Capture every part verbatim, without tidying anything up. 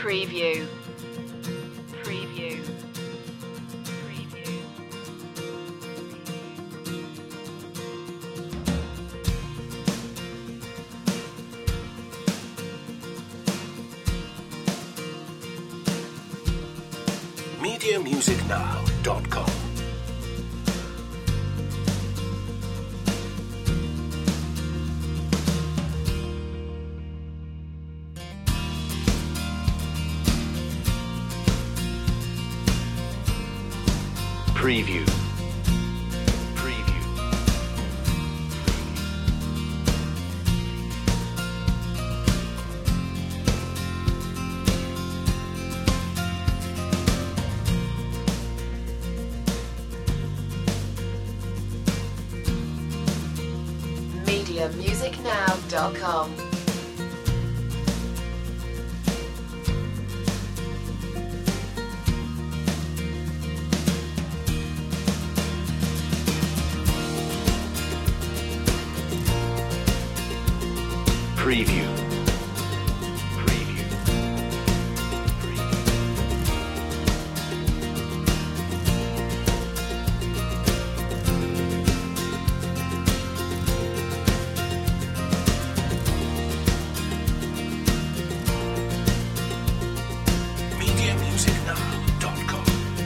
Preview. Preview. Preview. media music now dot com. Preview. Preview. media music now dot com. Preview. Preview. media music now dot com.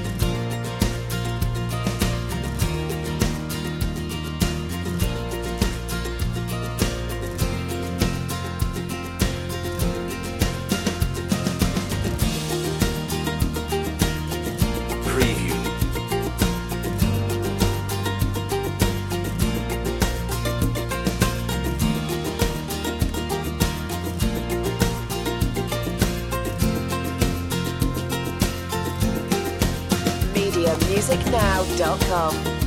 Preview. media music now dot com.